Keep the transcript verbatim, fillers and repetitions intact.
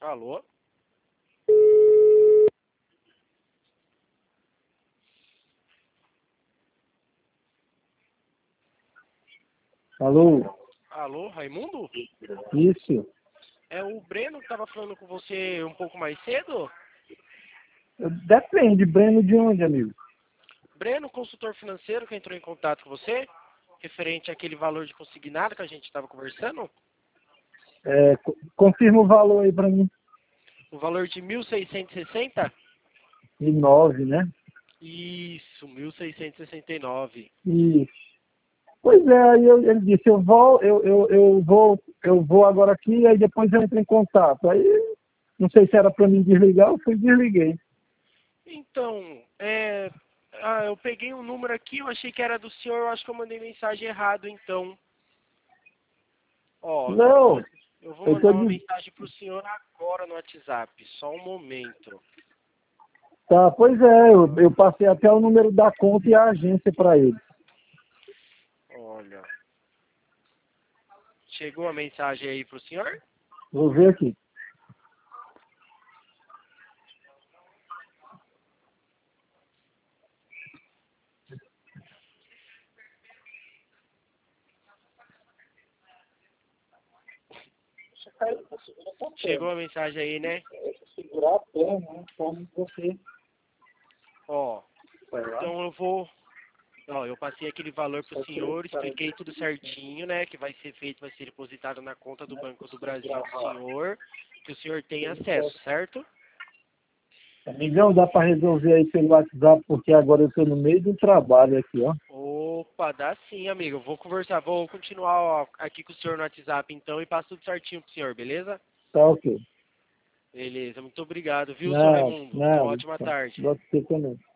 Alô? Alô? Alô, Raimundo? Isso. É o Breno que estava falando com você um pouco mais cedo? Depende, Breno, de onde, amigo? Breno, consultor financeiro que entrou em contato com você, referente àquele valor de consignado que a gente estava conversando? É, co- confirma o valor aí pra mim. O valor de mil seiscentos e sessenta? De nove, né? Isso, mil seiscentos e sessenta e nove. Isso. Pois é, aí eu- ele disse, eu vou, eu, eu, eu vou, eu vou agora aqui, aí depois eu entro em contato. Aí, não sei se era pra mim desligar, eu fui desliguei. Então, é, ah, eu peguei um número aqui, eu achei que era do senhor, eu acho que eu mandei mensagem errado, então. Ó, eu vou, Não, eu vou eu mandar tô uma de... mensagem pro senhor agora no WhatsApp, só um momento. Tá, pois é, eu, eu passei até o número da conta e a agência pra ele. Olha, chegou a mensagem aí pro senhor? Vou ver aqui. Chegou a mensagem aí, né? Segurar a perna, né? Como você. Ó, Vai lá. então eu vou, ó, eu passei aquele valor pro senhor, expliquei tudo certinho, né? Que vai ser feito, vai ser depositado na conta do Banco do Brasil do senhor, que o senhor tem acesso, certo? Amigão, dá para resolver aí pelo WhatsApp, porque agora eu estou no meio do trabalho aqui, ó. Opa, dá sim, amigo. Eu vou conversar, vou continuar ó, aqui com o senhor no WhatsApp então e passo tudo certinho pro senhor, beleza? Tá ok. Beleza, muito obrigado, viu, seu Nada, Raimundo? Uma nada. ótima Tá. tarde. Pode ser também.